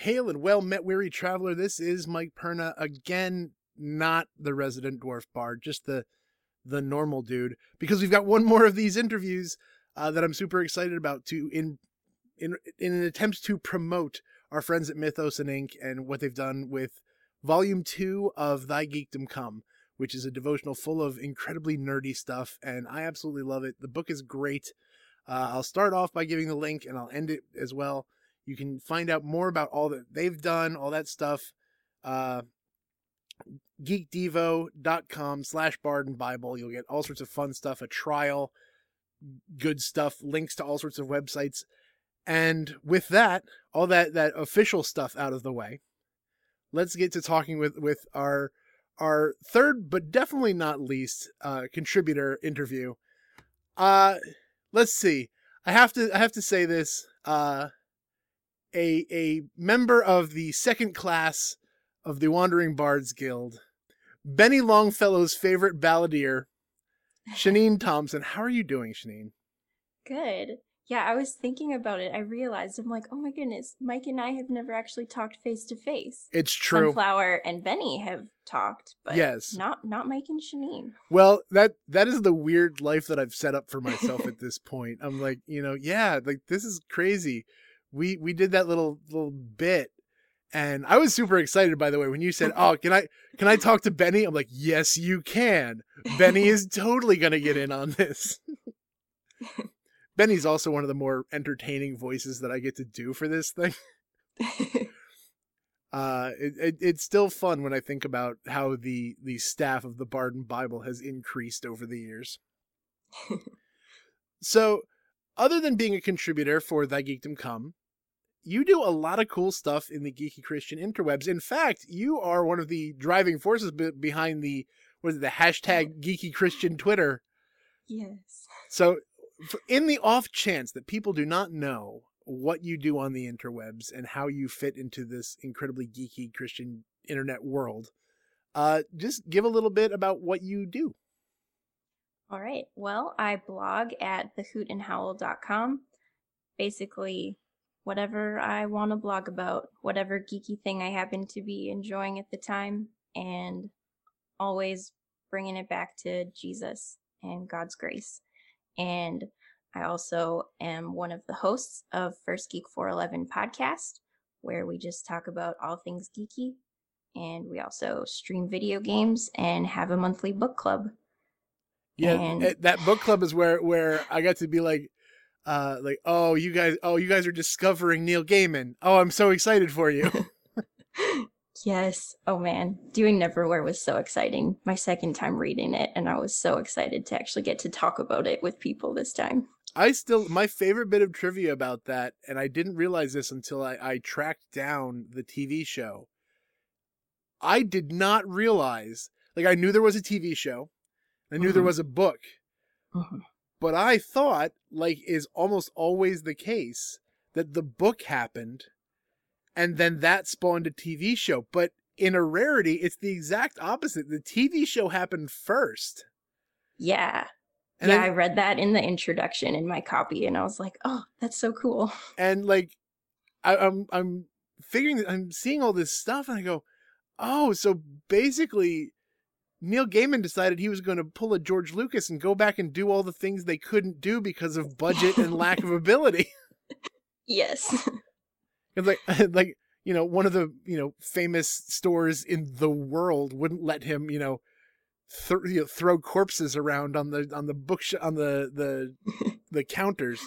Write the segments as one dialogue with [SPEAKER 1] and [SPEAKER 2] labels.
[SPEAKER 1] Hail and well met, weary traveler. This is Mike Perna again, not the resident dwarf bard, just the normal dude, because we've got one more of these interviews that I'm super excited about in an attempt to promote our friends at Mythos and Ink and what they've done with Volume 2 of Thy Geekdom Come, which is a devotional full of incredibly nerdy stuff, and I absolutely love it. The book is great. I'll start off by giving the link, and I'll end it as well. You can find out more about all that they've done, all that stuff. geekdevo.com/bard and Bible. You'll get all sorts of fun stuff, a trial, good stuff, links to all sorts of websites. And with that, all that official stuff out of the way, let's get to talking with our third, but definitely not least, contributor interview. Let's see. I have to say this. A member of the second class of the Wandering Bards Guild, Benny Longfellow's favorite balladeer, Shanine Thompson. How are you doing, Shanine?
[SPEAKER 2] Good. Yeah, I was thinking about it. I realized, I'm like, oh my goodness, Mike and I have never actually talked face to face.
[SPEAKER 1] It's true.
[SPEAKER 2] Sunflower and Benny have talked, but
[SPEAKER 1] yes,
[SPEAKER 2] not Mike and Shanine.
[SPEAKER 1] Well, that is the weird life that I've set up for myself at this point. I'm like, this is crazy. We did that little bit, and I was super excited, by the way, when you said, "Oh, can I talk to Benny?" I'm like, "Yes, you can." Benny is totally gonna get in on this. Benny's also one of the more entertaining voices that I get to do for this thing. It's still fun when I think about how the staff of the Bard and Bible has increased over the years. So, other than being a contributor for Thy Geekdom Come, you do a lot of cool stuff in the geeky Christian interwebs. In fact, you are one of the driving forces behind the hashtag geeky Christian Twitter.
[SPEAKER 2] Yes.
[SPEAKER 1] So, in the off chance that people do not know what you do on the interwebs and how you fit into this incredibly geeky Christian internet world, just give a little bit about what you do.
[SPEAKER 2] All right. Well, I blog at thehootandhowl.com. Basically, whatever I want to blog about, whatever geeky thing I happen to be enjoying at the time, and always bringing it back to Jesus and God's grace. And I also am one of the hosts of First Geek 411 podcast, where we just talk about all things geeky. And we also stream video games and have a monthly book club.
[SPEAKER 1] Yeah, and that book club is where I got to be like, oh, you guys are discovering Neil Gaiman. Oh, I'm so excited for you.
[SPEAKER 2] Yes. Oh man, doing Neverwhere was so exciting. My second time reading it, and I was so excited to actually get to talk about it with people this time.
[SPEAKER 1] My favorite bit of trivia about that, and I didn't realize this until I tracked down the TV show. I did not realize, I knew there was a TV show. I knew there was a book. But I thought, is almost always the case, that the book happened and then that spawned a TV show. But in a rarity, it's the exact opposite. The TV show happened first.
[SPEAKER 2] Yeah. And I read that in the introduction in my copy, and I was like, oh, that's so cool.
[SPEAKER 1] And I'm figuring that I'm seeing all this stuff, and I go, oh, so basically Neil Gaiman decided he was going to pull a George Lucas and go back and do all the things they couldn't do because of budget and lack of ability.
[SPEAKER 2] Yes.
[SPEAKER 1] It's one of the, famous stores in the world wouldn't let him, throw corpses around on the bookshelf, on the counters.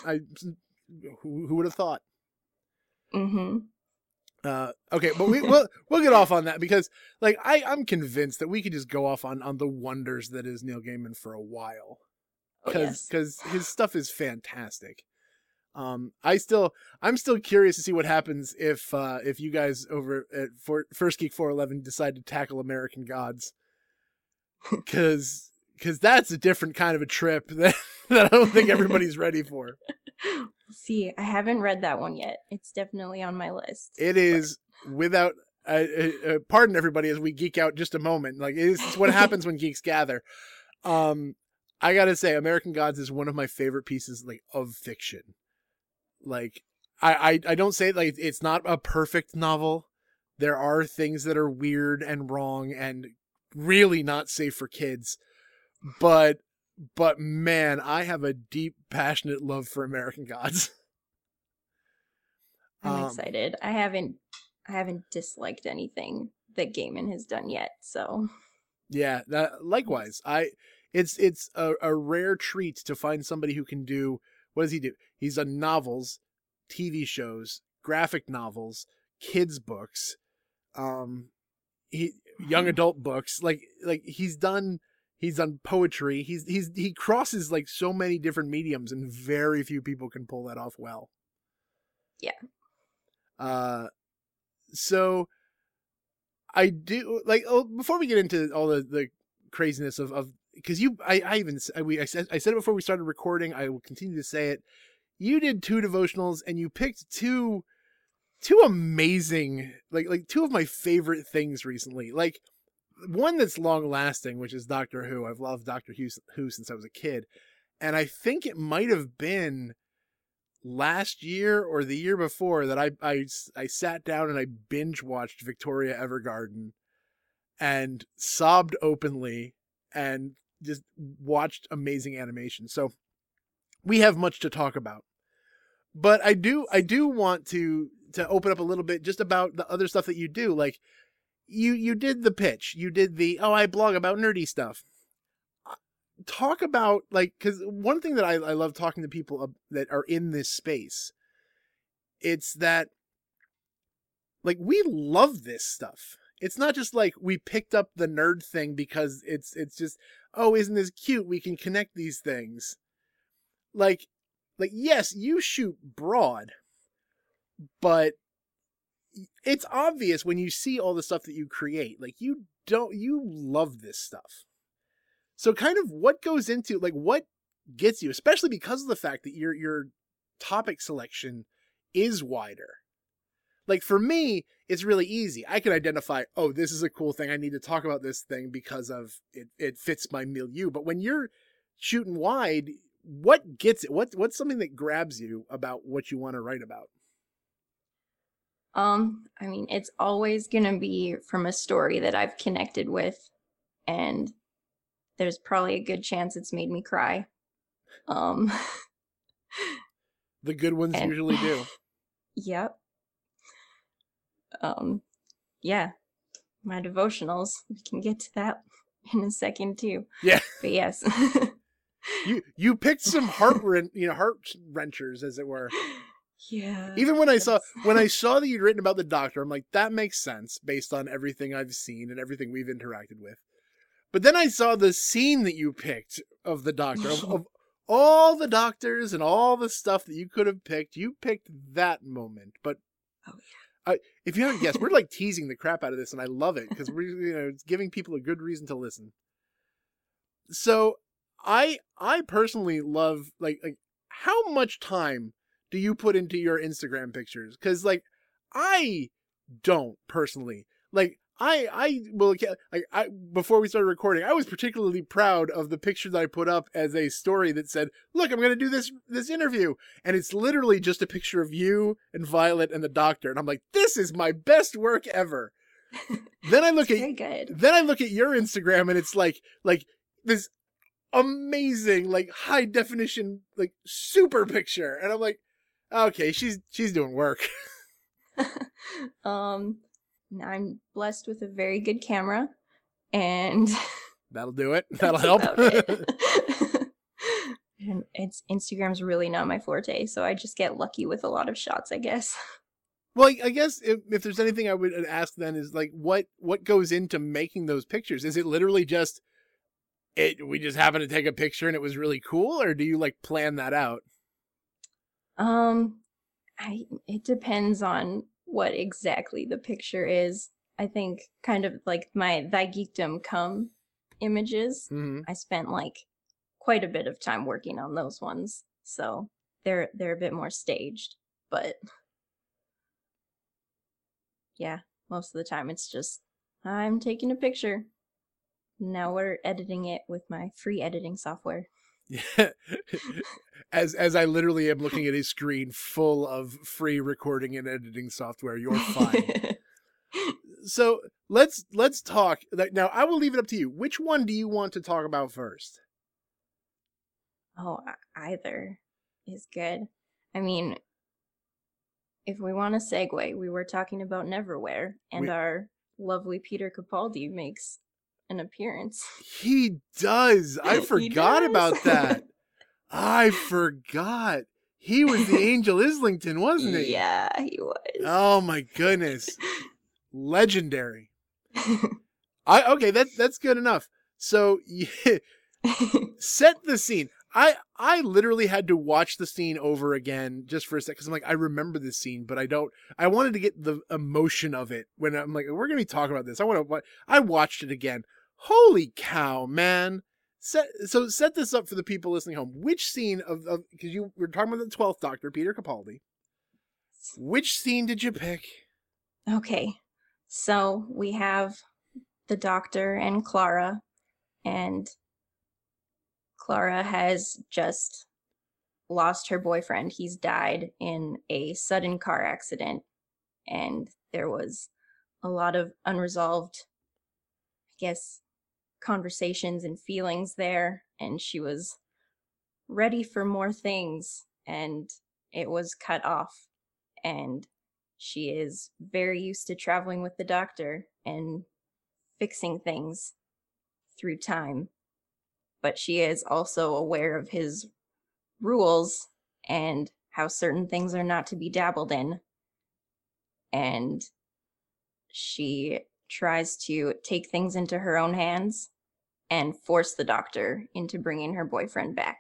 [SPEAKER 1] Who would have thought?
[SPEAKER 2] Mm-hmm.
[SPEAKER 1] Okay, but we'll get off on that because I'm convinced that we could just go off on the wonders that is Neil Gaiman for a while, because his stuff is fantastic. I'm still curious to see what happens if you guys over at First Geek 411 decide to tackle American Gods, because that's a different kind of a trip that I don't think everybody's ready for.
[SPEAKER 2] See, I haven't read that one yet. It's definitely on my list.
[SPEAKER 1] It is without. Pardon everybody as we geek out just a moment. It's what happens when geeks gather. I gotta say, American Gods is one of my favorite pieces of fiction. I don't say like it's not a perfect novel. There are things that are weird and wrong and really not safe for kids. But man, I have a deep, passionate love for American Gods.
[SPEAKER 2] I'm excited. I haven't disliked anything that Gaiman has done yet, so
[SPEAKER 1] Yeah, likewise. It's a rare treat to find somebody who can do, what does he do? He's done novels, TV shows, graphic novels, kids books, he young adult books. Like he's done poetry. He crosses like so many different mediums, and very few people can pull that off well.
[SPEAKER 2] Yeah.
[SPEAKER 1] So I do like, before we get into all the craziness of, because I said it before we started recording, I will continue to say it. You did 2 devotionals and you picked two amazing, like 2 of my favorite things recently. Like one that's long lasting, which is Doctor Who. I've loved Doctor Who since I was a kid. And I think it might have been last year or the year before that I sat down and I binge watched Victoria Evergarden and sobbed openly and just watched amazing animation. So we have much to talk about. But I do want to open up a little bit just about the other stuff that you do. Like you did the pitch, you did the, I blog about nerdy stuff. Talk about, like, because one thing that I love talking to people that are in this space, it's that, like, we love this stuff. It's not just like we picked up the nerd thing because it's just, isn't this cute? We can connect these things. Like yes, you shoot broad, but it's obvious when you see all the stuff that you create. Like you love this stuff. So kind of what goes into, like, what gets you, especially because of the fact that your topic selection is wider. Like for me, it's really easy. I can identify, this is a cool thing. I need to talk about this thing because of it fits my milieu. But when you're shooting wide, what gets it? What's something that grabs you about what you want to write about?
[SPEAKER 2] I mean, it's always gonna be from a story that I've connected with, and there's probably a good chance it's made me cry.
[SPEAKER 1] The good ones usually do.
[SPEAKER 2] Yep. Yeah. My devotionals. We can get to that in a second too.
[SPEAKER 1] Yeah.
[SPEAKER 2] But yes.
[SPEAKER 1] you picked some heart wrenchers, as it were.
[SPEAKER 2] Yeah.
[SPEAKER 1] Even when I saw that you'd written about the Doctor, I'm like, that makes sense based on everything I've seen and everything we've interacted with. But then I saw the scene that you picked of the Doctor, of all the Doctors and all the stuff that you could have picked. You picked that moment. But if you haven't guessed, we're like teasing the crap out of this, and I love it because we're it's giving people a good reason to listen. So I personally love like how much time do you put into your Instagram pictures? Because like I don't personally. Like I will, like, before we started recording, I was particularly proud of the picture that I put up as a story that said, look, I'm going to do this interview. And it's literally just a picture of you and Violet and the Doctor. And I'm like, this is my best work ever. Then I look
[SPEAKER 2] very good.
[SPEAKER 1] Then I look at your Instagram and it's like this amazing, like high definition, like super picture. And I'm like, okay, she's doing work.
[SPEAKER 2] I'm blessed with a very good camera, and
[SPEAKER 1] that'll do it. That'll help.
[SPEAKER 2] And Instagram's really not my forte, so I just get lucky with a lot of shots, I guess.
[SPEAKER 1] Well, I guess if there's anything I would ask then is like what goes into making those pictures? Is it literally just we just happened to take a picture and it was really cool, or do you like plan that out?
[SPEAKER 2] It depends on what exactly the picture is. I think kind of like my Thy Geekdom Come images.
[SPEAKER 1] Mm-hmm.
[SPEAKER 2] I spent like quite a bit of time working on those ones, so they're a bit more staged. But yeah, most of the time it's just I'm taking a picture. Now we're editing it with my free editing software.
[SPEAKER 1] Yeah. As I literally am looking at a screen full of free recording and editing software, you're fine. So let's talk. Now I will leave it up to you. Which one do you want to talk about first?
[SPEAKER 2] Oh, either is good. I mean, if we want to segue, we were talking about Neverwhere, and our lovely Peter Capaldi makes an appearance.
[SPEAKER 1] He does. I forgot about that. I forgot. He was the Angel Islington, wasn't he?
[SPEAKER 2] Yeah, he was.
[SPEAKER 1] Oh my goodness. Legendary. Okay, that's good enough. So yeah, set the scene. I literally had to watch the scene over again just for a second because I'm like, I remember this scene, but I don't. I wanted to get the emotion of it when I'm like, we're gonna be talking about this. I watched it again. Holy cow, man! Set this up for the people listening home. Which scene of because you were talking about the 12th Doctor, Peter Capaldi. Which scene did you pick?
[SPEAKER 2] Okay, so we have the Doctor and Clara, and Clara has just lost her boyfriend. He's died in a sudden car accident, and there was a lot of unresolved, I guess, conversations and feelings there, and she was ready for more things, and it was cut off. And she is very used to traveling with the Doctor and fixing things through time, but she is also aware of his rules and how certain things are not to be dabbled in. And she tries to take things into her own hands and force the Doctor into bringing her boyfriend back.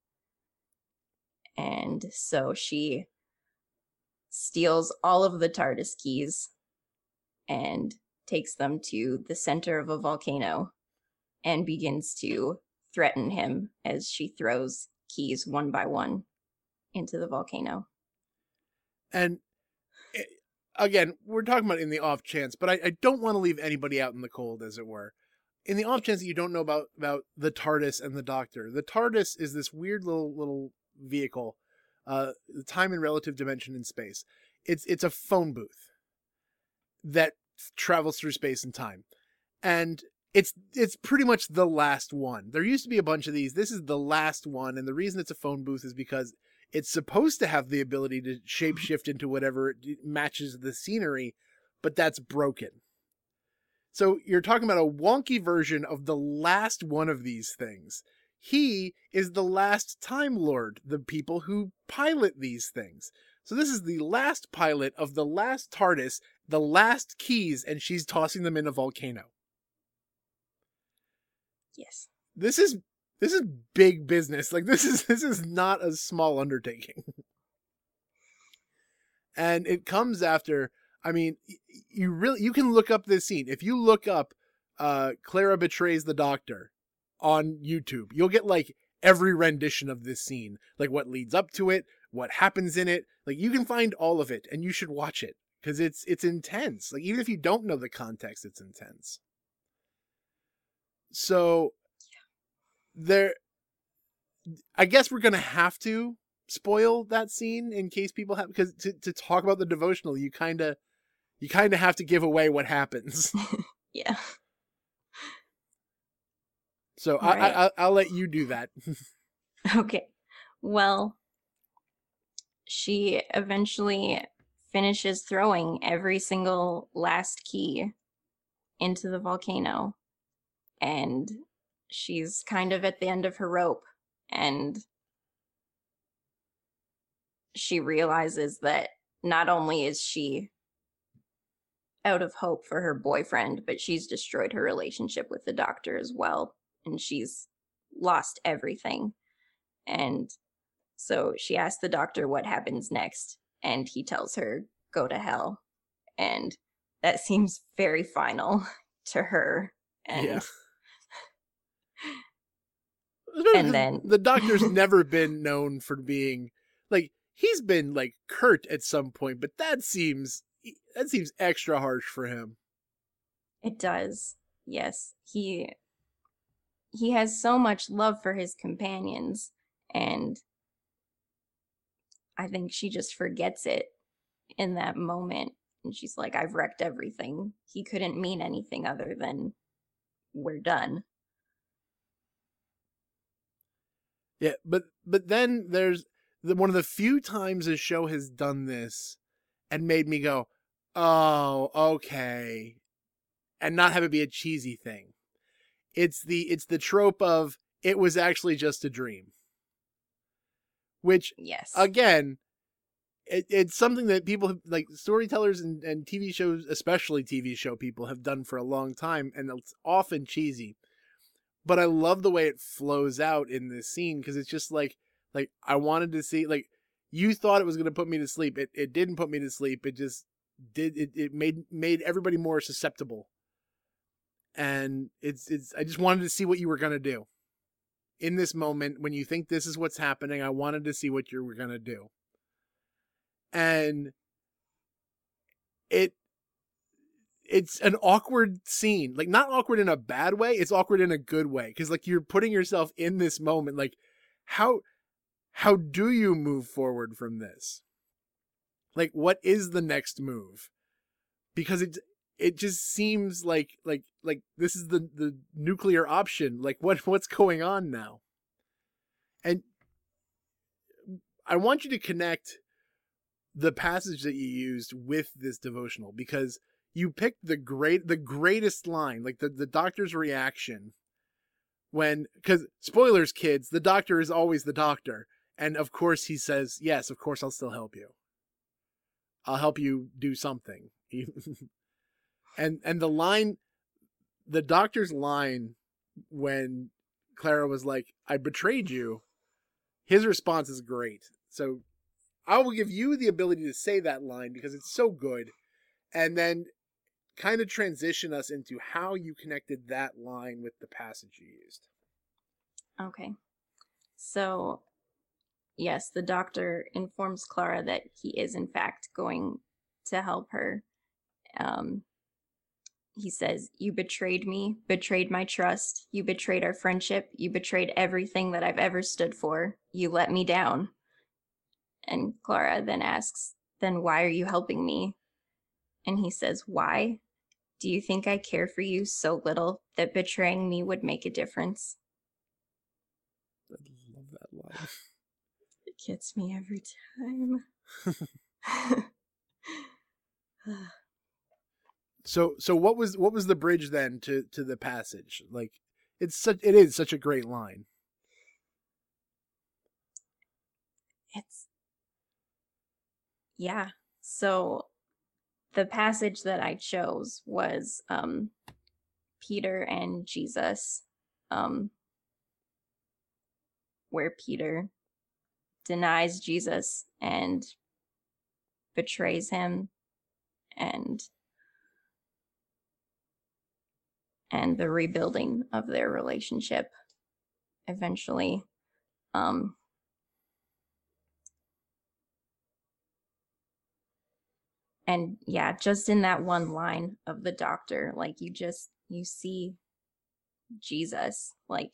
[SPEAKER 2] And so she steals all of the TARDIS keys and takes them to the center of a volcano and begins to threaten him as she throws keys one by one into the volcano.
[SPEAKER 1] And again, we're talking about in the off chance, but I don't want to leave anybody out in the cold, as it were. In the off chance that you don't know about the TARDIS and the Doctor, the TARDIS is this weird little vehicle, the time and relative dimension in space. It's a phone booth that travels through space and time, and it's pretty much the last one. There used to be a bunch of these. This is the last one, and the reason it's a phone booth is because it's supposed to have the ability to shapeshift into whatever matches the scenery, but that's broken. So you're talking about a wonky version of the last one of these things. He is the last Time Lord, the people who pilot these things. So this is the last pilot of the last TARDIS, the last keys, and she's tossing them in a volcano.
[SPEAKER 2] Yes.
[SPEAKER 1] This is big business. Like this is not a small undertaking. And it comes after, I mean, you can look up this scene. If you look up Clara betrays the Doctor on YouTube, you'll get like every rendition of this scene, like what leads up to it, what happens in it. Like you can find all of it, and you should watch it because it's intense. Like even if you don't know the context, it's intense. So there, I guess we're gonna have to spoil that scene in case people have, because to talk about the devotional, you kind of have to give away what happens.
[SPEAKER 2] Yeah.
[SPEAKER 1] So I'll let you do that.
[SPEAKER 2] Okay. Well, she eventually finishes throwing every single last key into the volcano, and she's kind of at the end of her rope, and she realizes that not only is she out of hope for her boyfriend, but she's destroyed her relationship with the Doctor as well, and she's lost everything. And so she asks the Doctor what happens next, and he tells her, go to hell. And that seems very final to her. And
[SPEAKER 1] yeah.
[SPEAKER 2] And then
[SPEAKER 1] the Doctor's never been known for being like, he's been like curt at some point, but that seems extra harsh for him.
[SPEAKER 2] It does. Yes. He he has so much love for his companions, and I think she just forgets it in that moment. And she's like, I've wrecked everything. He couldn't mean anything other than we're done.
[SPEAKER 1] Yeah, but then there's one of the few times the show has done this and made me go, "Oh, okay," and not have it be a cheesy thing. It's the trope of it was actually just a dream, which
[SPEAKER 2] Yes.
[SPEAKER 1] again, it's something that people have, like storytellers and TV shows, especially TV show people, have done for a long time, and it's often cheesy. But I love the way it flows out in this scene because it's just like I wanted to see, like, you thought it was going to put me to sleep. It didn't put me to sleep. It just did. It made everybody more susceptible. And it's I just wanted to see what you were going to do in this moment when you think this is what's happening. I wanted to see what you were going to do. And it's an awkward scene, like not awkward in a bad way, it's awkward in a good way, because like you're putting yourself in this moment, like how do you move forward from this? Like, what is the next move? Because it just seems like this is the nuclear option. Like, what's going on now? And I want you to connect the passage that you used with this devotional, because you picked the greatest line, like the doctor's reaction when, because spoilers, kids, the doctor is always the doctor, and of course he says, yes, of course I'll still help you. I'll help you do something. and the line, the doctor's line when Clara was like, I betrayed you, his response is great. So I will give you the ability to say that line because it's so good, and then kind of transition us into how you connected that line with the passage you used.
[SPEAKER 2] Okay. So, yes, the doctor informs Clara that he is, in fact, going to help her. He says, you betrayed me, betrayed my trust. You betrayed our friendship. You betrayed everything that I've ever stood for. You let me down. And Clara then asks, then why are you helping me? And he says, why? Do you think I care for you so little that betraying me would make a difference?
[SPEAKER 1] I love that line.
[SPEAKER 2] It gets me every time.
[SPEAKER 1] So what was the bridge then to the passage? Like, it is such a great line.
[SPEAKER 2] Yeah. So the passage that I chose was Peter and Jesus, where Peter denies Jesus and betrays him, and the rebuilding of their relationship eventually. And yeah, just in that one line of the doctor, like you see Jesus, like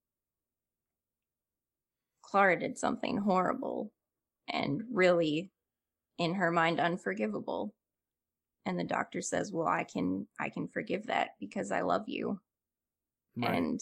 [SPEAKER 2] Clara did something horrible and really, in her mind, unforgivable. And the doctor says, well, I can forgive that because I love you. Right. And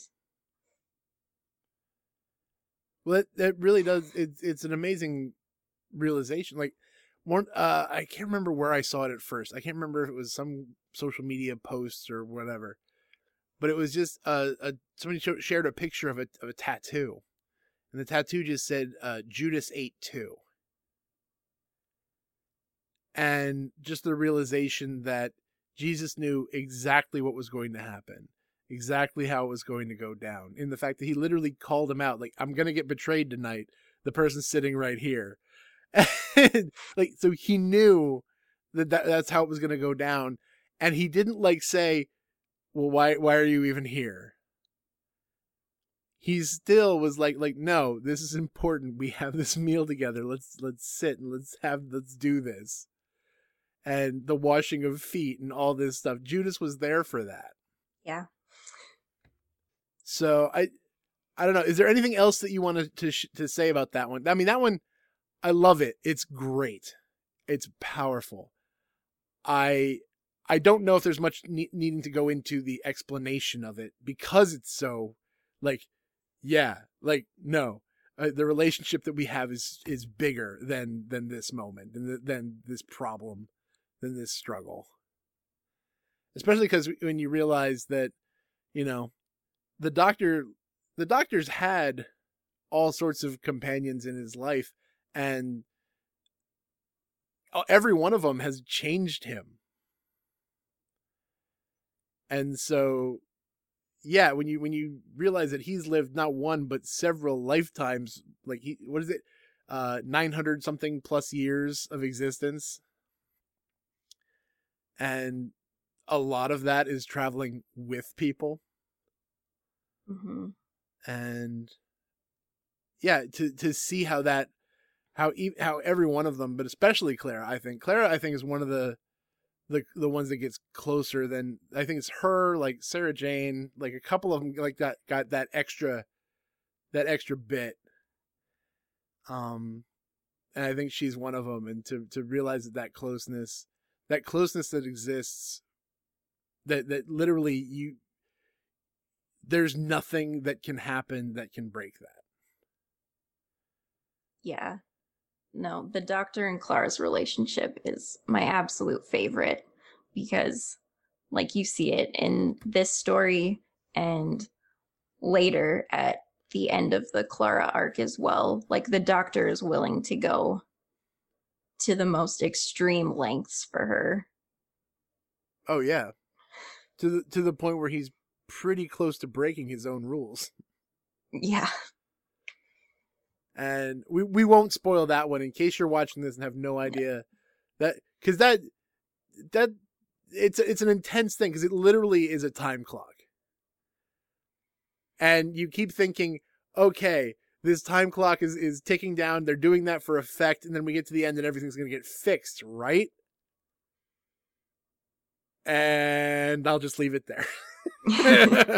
[SPEAKER 1] well, that really does, it's an amazing realization. Like, one, I can't remember where I saw it at first. I can't remember if it was some social media posts or whatever, but it was just somebody shared a picture of a tattoo, and the tattoo just said Judas ate too. And just the realization that Jesus knew exactly what was going to happen, exactly how it was going to go down, in the fact that he literally called him out, like, I'm going to get betrayed tonight. The person's sitting right here. Like, so he knew that's how it was going to go down. And he didn't like say, well, why are you even here? He still was like, no, this is important. We have this meal together. Let's sit and let's do this. And the washing of feet and all this stuff. Judas was there for that.
[SPEAKER 2] Yeah.
[SPEAKER 1] So I don't know. Is there anything else that you wanted to say about that one? I mean, that one, I love it. It's great. It's powerful. I I don't know if there's much needing to go into the explanation of it because it's so like yeah, like no. The relationship that we have is bigger than this moment, than this problem, than this struggle. Especially because when you realize that, you know, the doctor, the doctor's had all sorts of companions in his life, and every one of them has changed him. And so, yeah, when you realize that he's lived not one but several lifetimes, like what is it, 900 something plus years of existence, and a lot of that is traveling with people,
[SPEAKER 2] Mm-hmm.
[SPEAKER 1] and yeah, to see how that how every one of them, but especially Clara, I think is one of the ones that gets closer than I think it's her, like Sarah Jane, like a couple of them like that got that extra bit. Um, and I think she's one of them. And to realize that closeness that exists, that literally there's nothing that can happen that can break that.
[SPEAKER 2] Yeah. No, the Doctor and Clara's relationship is my absolute favorite because, like, you see it in this story and later at the end of the Clara arc as well. Like, the Doctor is willing to go to the most extreme lengths for her.
[SPEAKER 1] Oh yeah, to the point where he's pretty close to breaking his own rules.
[SPEAKER 2] Yeah.
[SPEAKER 1] And we won't spoil that one in case you're watching this and have no idea that, because that it's an intense thing, because it literally is a time clock, and you keep thinking, okay, this time clock is ticking down, they're doing that for effect, and then we get to the end and everything's going to get fixed, right? And I'll just leave it there.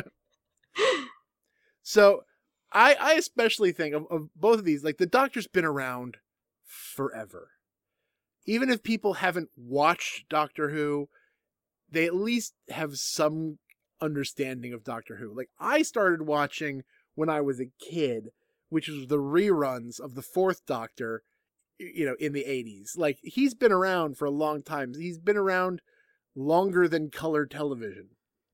[SPEAKER 1] So I especially think of both of these, like the Doctor's been around forever. Even if people haven't watched Doctor Who, they at least have some understanding of Doctor Who. Like, I started watching when I was a kid, which was the reruns of the Fourth Doctor, in the 80s. Like, he's been around for a long time. He's been around longer than color television.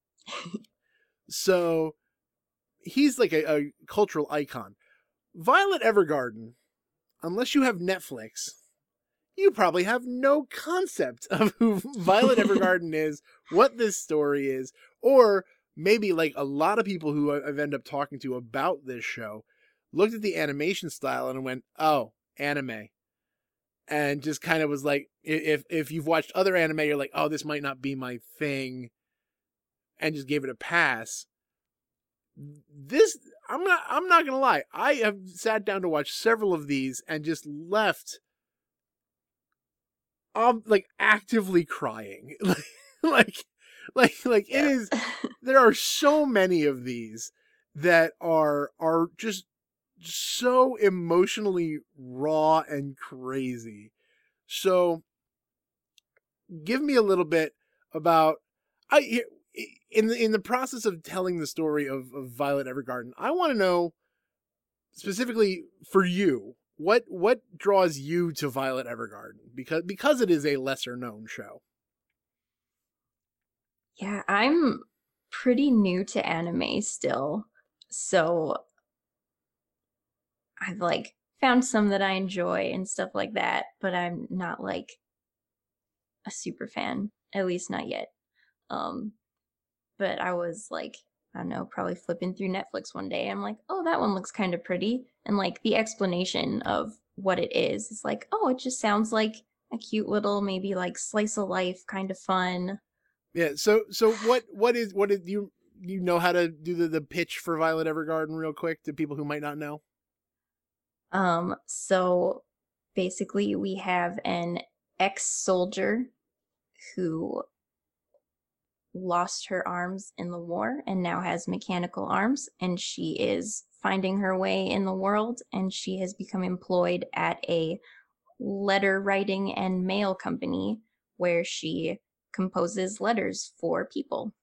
[SPEAKER 1] So he's like a cultural icon. Violet Evergarden, unless you have Netflix, you probably have no concept of who Violet Evergarden is, what this story is, or maybe like a lot of people who I've ended up talking to about this show looked at the animation style and went, oh, anime. And just kind of was like, if you've watched other anime, you're like, oh, this might not be my thing, and just gave it a pass. This, I'm not gonna lie, I have sat down to watch several of these and just left like actively crying. like like it is, there are so many of these that are just so emotionally raw and crazy. So give me a little bit about, I in the process of telling the story of Violet Evergarden, I want to know specifically for you, what draws you to Violet Evergarden, because it is a lesser known show.
[SPEAKER 2] Yeah, I'm pretty new to anime still. So I've like found some that I enjoy and stuff like that, but I'm not like a super fan, at least not yet. Um, but I was like, I don't know, probably flipping through Netflix one day. I'm like, oh, that one looks kind of pretty. And like the explanation of what it is like, oh, it just sounds like a cute little, maybe like slice of life kind of fun.
[SPEAKER 1] Yeah. So what is you know how to do the pitch for Violet Evergarden real quick to people who might not know?
[SPEAKER 2] So basically we have an ex-soldier who lost her arms in the war and now has mechanical arms, and she is finding her way in the world, and she has become employed at a letter writing and mail company where she composes letters for people.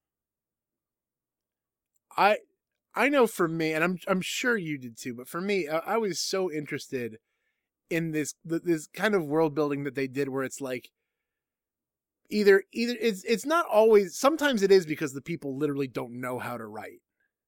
[SPEAKER 1] I know for me, and I'm sure you did too, but for me, I was so interested in this kind of world building that they did, where it's like either it's not always, sometimes it is because the people literally don't know how to write,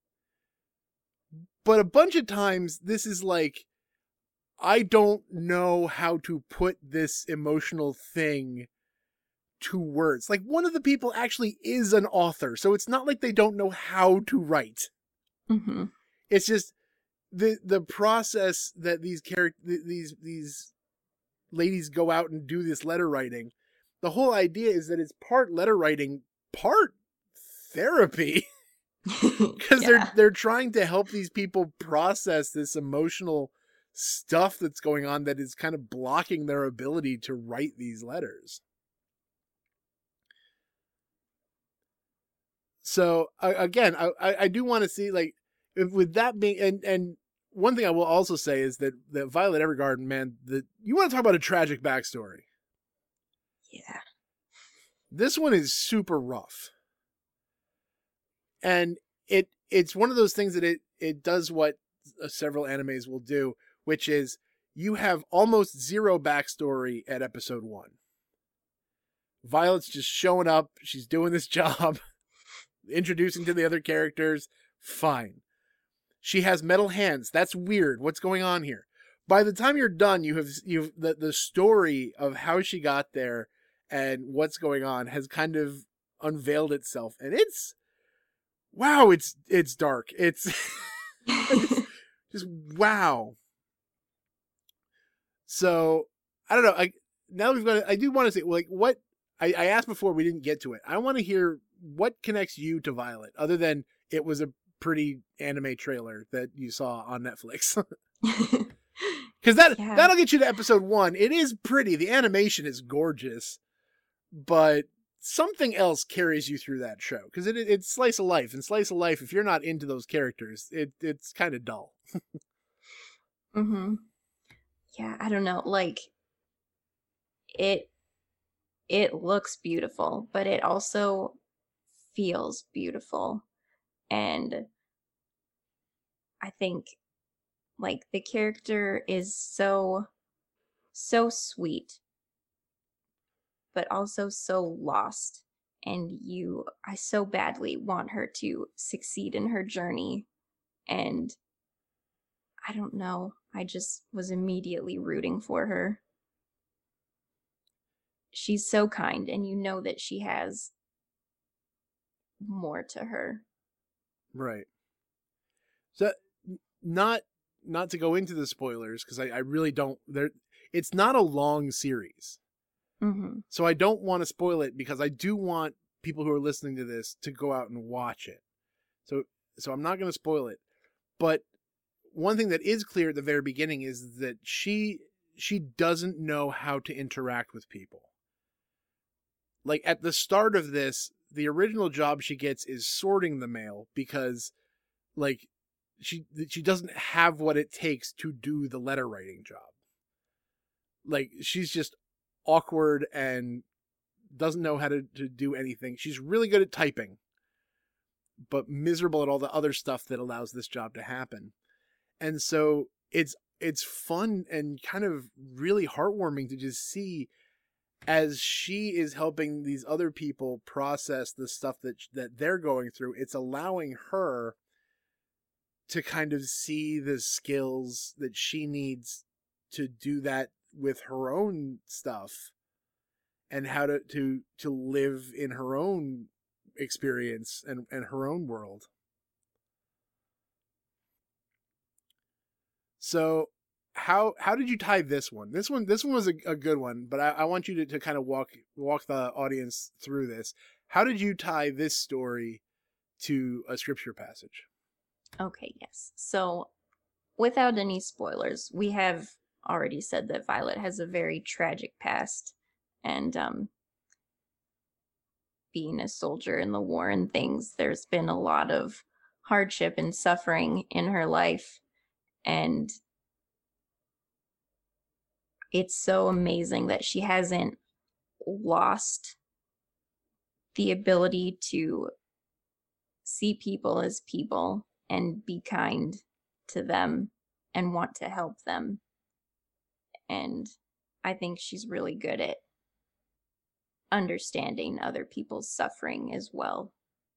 [SPEAKER 1] but a bunch of times this is like, I don't know how to put this emotional thing to words. Like, one of the people actually is an author, so it's not like they don't know how to write.
[SPEAKER 2] Mm-hmm.
[SPEAKER 1] It's just the process that these ladies go out and do this letter writing. The whole idea is that it's part letter writing, part therapy, because
[SPEAKER 2] Yeah.
[SPEAKER 1] they're trying to help these people process this emotional stuff that's going on that is kind of blocking their ability to write these letters. So again, I do want to see, like, with that being, and one thing I will also say is that Violet Evergarden, man, you want to talk about a tragic backstory.
[SPEAKER 2] Yeah.
[SPEAKER 1] This one is super rough, and it's one of those things that it does what several animes will do, which is you have almost zero backstory at episode 1. Violet's just showing up, she's doing this job, introducing to the other characters, fine. She has metal hands. That's weird. What's going on here? By the time you're done, you've the story of how she got there and what's going on has kind of unveiled itself, and it's wow. It's dark. It's just wow. So I don't know. Now we've got. I do want to say, like, what I asked before, we didn't get to it. I want to hear what connects you to Violet, other than it was a pretty anime trailer that you saw on Netflix. Because
[SPEAKER 2] Yeah.
[SPEAKER 1] that'll get you to episode 1. It is pretty. The animation is gorgeous, but something else carries you through that show, because it's slice of life, and slice of life, if you're not into those characters, it's kind of dull.
[SPEAKER 2] Mm-hmm. Yeah, I don't know. Like, it looks beautiful, but it also feels beautiful. And I think, like, the character is so sweet, but also so lost. And I so badly want her to succeed in her journey. And I don't know, I just was immediately rooting for her. She's so kind, and you know that she has more to her.
[SPEAKER 1] Right. So not not to go into the spoilers, because I really don't. It's not a long series,
[SPEAKER 2] Mm-hmm.
[SPEAKER 1] so I don't want to spoil it, because I do want people who are listening to this to go out and watch it. So I'm not going to spoil it. But one thing that is clear at the very beginning is that she doesn't know how to interact with people. Like, at the start of this, the original job she gets is sorting the mail, because, like, she doesn't have what it takes to do the letter writing job. Like, she's just awkward and doesn't know how to do anything. She's really good at typing, but miserable at all the other stuff that allows this job to happen. And so it's fun and kind of really heartwarming to just see, as she is helping these other people process the stuff that they're going through, it's allowing her to kind of see the skills that she needs to do that with her own stuff, and how to live in her own experience and her own world. So how did you tie this one? This one was a good one, but I want you to kind of walk the audience through this. How did you tie this story to a scripture passage?
[SPEAKER 2] Okay, yes. So, without any spoilers, we have already said that Violet has a very tragic past, and being a soldier in the war and things. There's been a lot of hardship and suffering in her life, and it's so amazing that she hasn't lost the ability to see people as people and be kind to them and want to help them. And I think she's really good at understanding other people's suffering as well.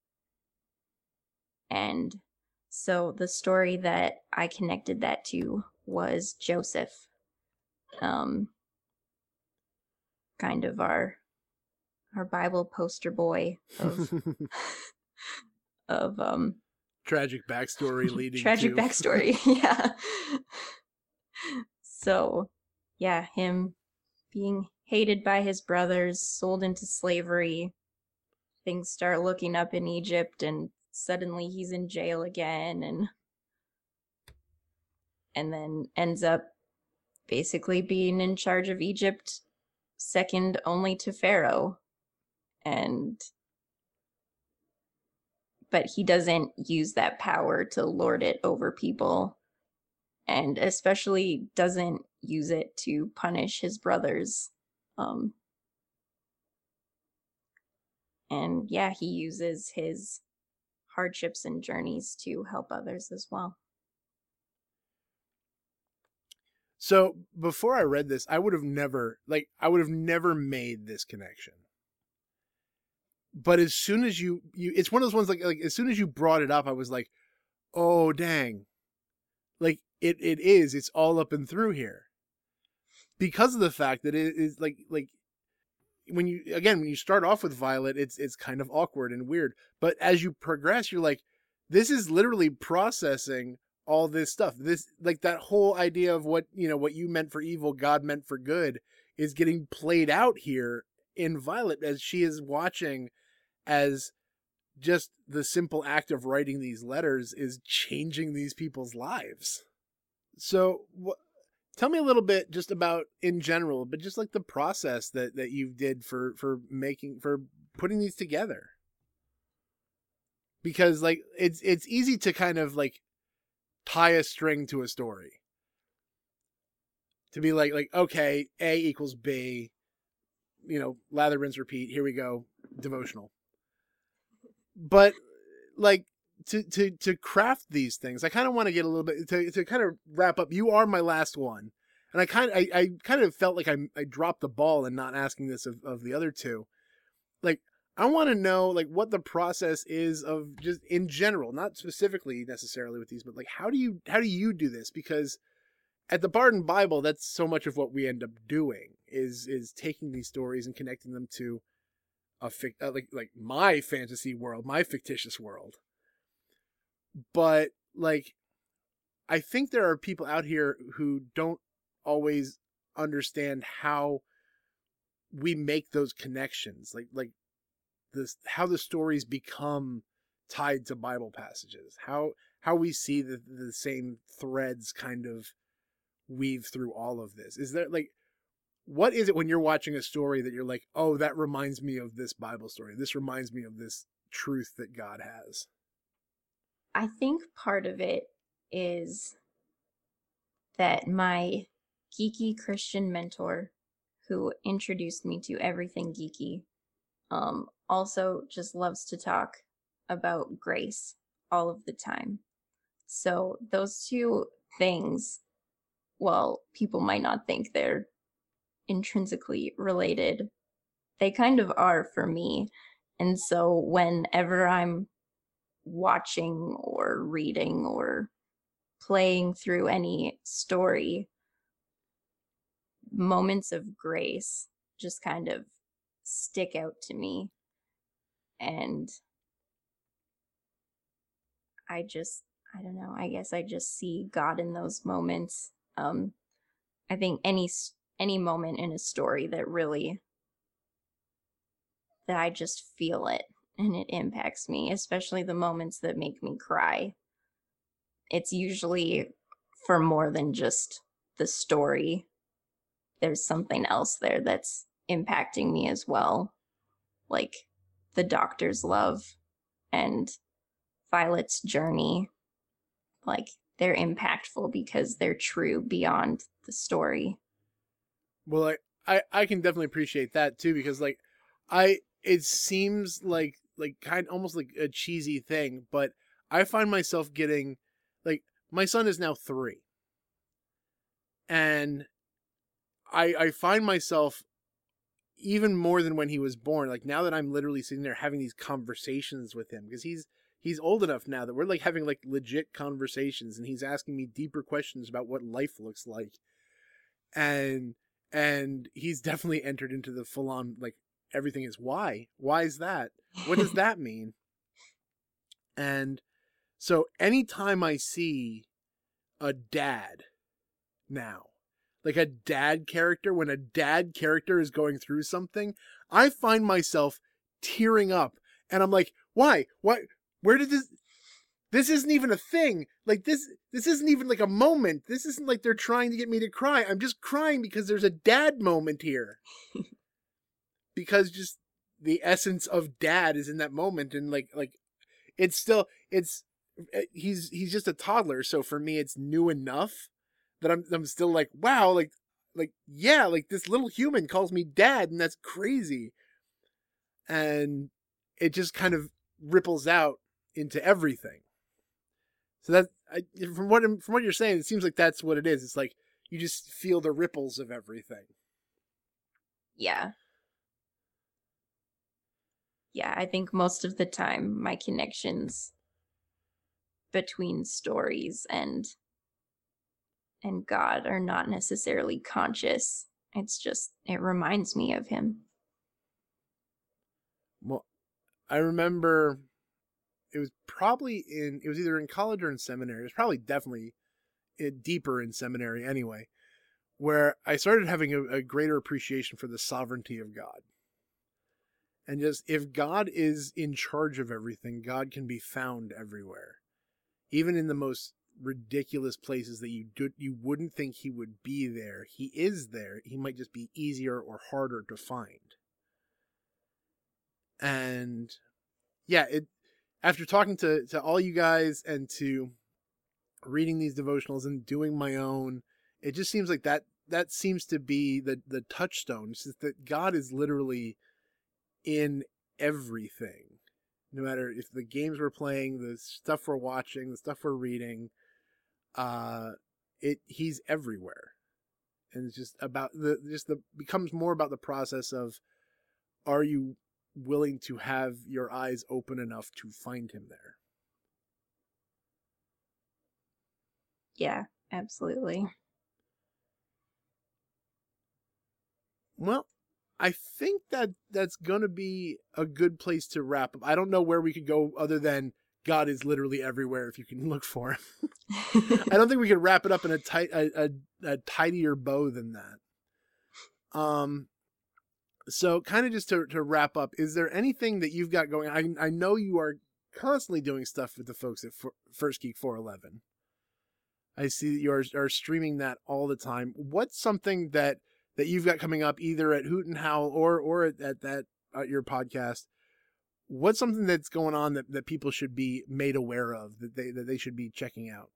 [SPEAKER 2] And so the story that I connected that to was Joseph, kind of our Bible poster boy of of
[SPEAKER 1] tragic backstory leading
[SPEAKER 2] tragic
[SPEAKER 1] to
[SPEAKER 2] backstory. Yeah. So yeah, him being hated by his brothers, sold into slavery, things start looking up in Egypt, and suddenly he's in jail again, and then ends up basically being in charge of Egypt, second only to Pharaoh. But he doesn't use that power to lord it over people, and especially doesn't use it to punish his brothers. And yeah, he uses his hardships and journeys to help others as well.
[SPEAKER 1] So before I read this, I would have never made this connection. But as soon as you it's one of those ones like as soon as you brought it up, I was like, oh dang. Like it's all up and through here. Because of the fact that it is like when you start off with Violet, it's kind of awkward and weird. But as you progress, you're like, this is literally processing all this stuff. This, like, that whole idea of what you meant for evil, God meant for good, is getting played out here in Violet as she is watching, as just the simple act of writing these letters is changing these people's lives. So tell me a little bit just about, in general, but just like the process that you did for putting these together. Because like it's easy to kind of like tie a string to a story. To be like okay, A equals B, lather, rinse, repeat, here we go, devotional. But like to craft these things, I kind of want to get a little bit to kind of wrap up. You are my last one. And I kind of felt like I dropped the ball in not asking this of the other two. Like, I want to know like what the process is of, just in general, not specifically necessarily with these, but like how do you do this? Because at the Barden Bible, that's so much of what we end up doing is taking these stories and connecting them to like my fantasy world, my fictitious world. But like, I think there are people out here who don't always understand how we make those connections, like this, how the stories become tied to Bible passages, how we see the same threads kind of weave through all of this. Is there like, what is it when you're watching a story that you're like, oh, that reminds me of this Bible story, this reminds me of this truth that God has?
[SPEAKER 2] I think part of it is that my geeky Christian mentor, who introduced me to everything geeky, also just loves to talk about grace all of the time. So those two things, well, people might not think they're intrinsically related, they kind of are for me. And so whenever I'm watching or reading or playing through any story, moments of grace just kind of stick out to me. And I don't know, I guess I just see God in those moments. I think any moment in a story that I just feel it and it impacts me, especially the moments that make me cry. It's usually for more than just the story. There's something else there that's impacting me as well. Like the Doctor's love and Violet's journey, like, they're impactful because they're true beyond the story.
[SPEAKER 1] Well, I can definitely appreciate that too, because like it seems like kind almost like a cheesy thing, but I find myself getting like my son is now 3. And I find myself even more than when he was born, like now that I'm literally sitting there having these conversations with him, because he's old enough now that we're like having like legit conversations, and he's asking me deeper questions about what life looks like. And he's definitely entered into the full on like everything is why is that, what does that mean? And so anytime I see a dad now, like a dad character, when a dad character is going through something, I find myself tearing up, and I'm like, why, where did this isn't even a thing. Like this isn't even like a moment. This isn't like they're trying to get me to cry. I'm just crying because there's a dad moment here. Because just the essence of dad is in that moment, and like it's he's just a toddler, so for me it's new enough that I'm still like, wow, like yeah, like this little human calls me dad, and that's crazy. And it just kind of ripples out into everything. So that from what you're saying, it seems like that's what it is. It's like you just feel the ripples of everything.
[SPEAKER 2] Yeah. Yeah, I think most of the time my connections between stories and God are not necessarily conscious. It's just, it reminds me of him.
[SPEAKER 1] Well, I remember it was either in college or in seminary. It was probably definitely deeper in seminary anyway, where I started having a greater appreciation for the sovereignty of God. And just, if God is in charge of everything, God can be found everywhere. Even in the most ridiculous places that you wouldn't think he would be there, he is there. He might just be easier or harder to find. And yeah, after talking to all you guys and to reading these devotionals and doing my own, it just seems like that seems to be the touchstone. It's just that God is literally in everything. No matter if the games we're playing, the stuff we're watching, the stuff we're reading, he's everywhere. And it's just about becomes more about the process of, are you willing to have your eyes open enough to find him there?
[SPEAKER 2] Yeah, absolutely.
[SPEAKER 1] Well, I think that's going to be a good place to wrap up. I don't know where we could go other than God is literally everywhere if you can look for him. I don't think we could wrap it up in a tidier bow than that. So kind of just to wrap up, is there anything that you've got going? I know you are constantly doing stuff with the folks at First Geek 411. I see that you are streaming that all the time. What's something that you've got coming up, either at Hoot and Howl or at your podcast? What's something that's going on that people should be made aware of, that they should be checking out?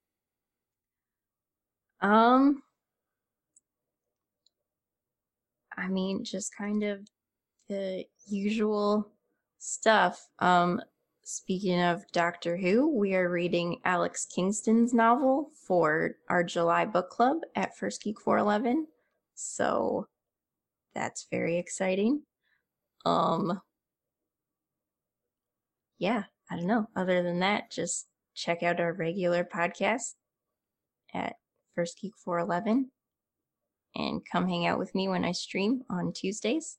[SPEAKER 2] I mean, just kind of the usual stuff. Speaking of Doctor Who, we are reading Alex Kingston's novel for our July book club at First Geek 411. So that's very exciting. Yeah, I don't know. Other than that, just check out our regular podcast at First Geek 411 and come hang out with me when I stream on Tuesdays.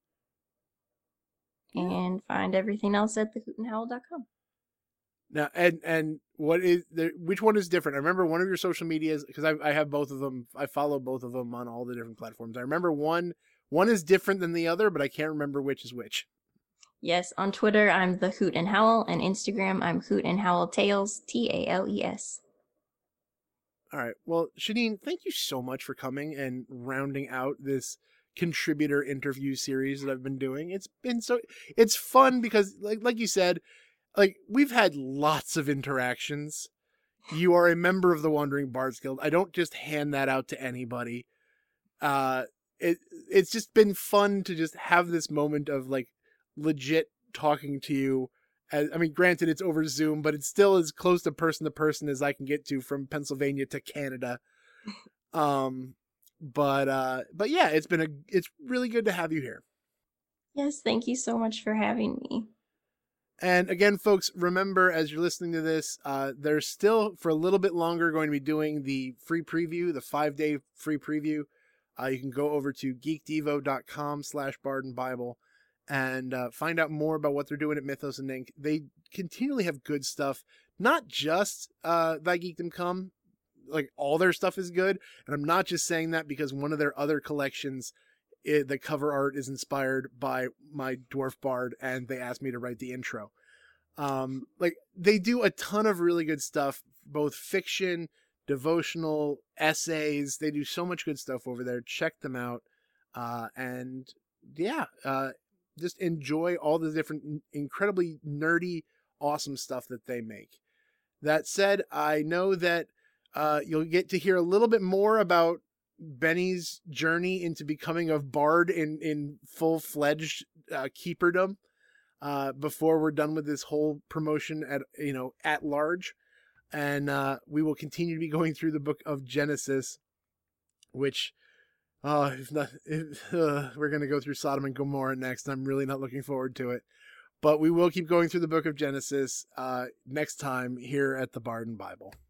[SPEAKER 2] And find everything else at thehootenhowl.com.
[SPEAKER 1] Now, and which one is different? I remember one of your social medias, because I have both of them. I follow both of them on all the different platforms. I remember one is different than the other, but I can't remember which is which.
[SPEAKER 2] Yes, on Twitter, I'm the Hoot and Howl, and Instagram, I'm Hoot and Howl Tales, TALES.
[SPEAKER 1] All right. Well, Shadeen, thank you so much for coming and rounding out this contributor interview series that I've been doing. It's fun because like you said, like we've had lots of interactions. You are a member of the Wandering Bards Guild. I don't just hand that out to anybody. It's just been fun to just have this moment of like legit talking to you. I mean, granted, it's over Zoom, but it's still as close to person as I can get to from Pennsylvania to Canada. But yeah, it's really good to have you here.
[SPEAKER 2] Yes, thank you so much for having me.
[SPEAKER 1] And again, folks, remember as you're listening to this, there's still for a little bit longer going to be doing the free preview, the 5-day free preview. You can go over to geekdevo.com/BardenBible and find out more about what they're doing at Mythos and Ink. They continually have good stuff, not just Thy Geekdom Come. Like all their stuff is good, and I'm not just saying that because one of their other collections, the cover art is inspired by my dwarf bard, and they asked me to write the intro. Like they do a ton of really good stuff, both fiction, devotional, essays. They do so much good stuff over there. Check them out, and yeah, just enjoy all the different incredibly nerdy, awesome stuff that they make. That said, I know that you'll get to hear a little bit more about Benny's journey into becoming a bard in full-fledged keeperdom before we're done with this whole promotion at large. And we will continue to be going through the book of Genesis, which we're going to go through Sodom and Gomorrah next. I'm really not looking forward to it. But we will keep going through the book of Genesis next time here at the Barden Bible.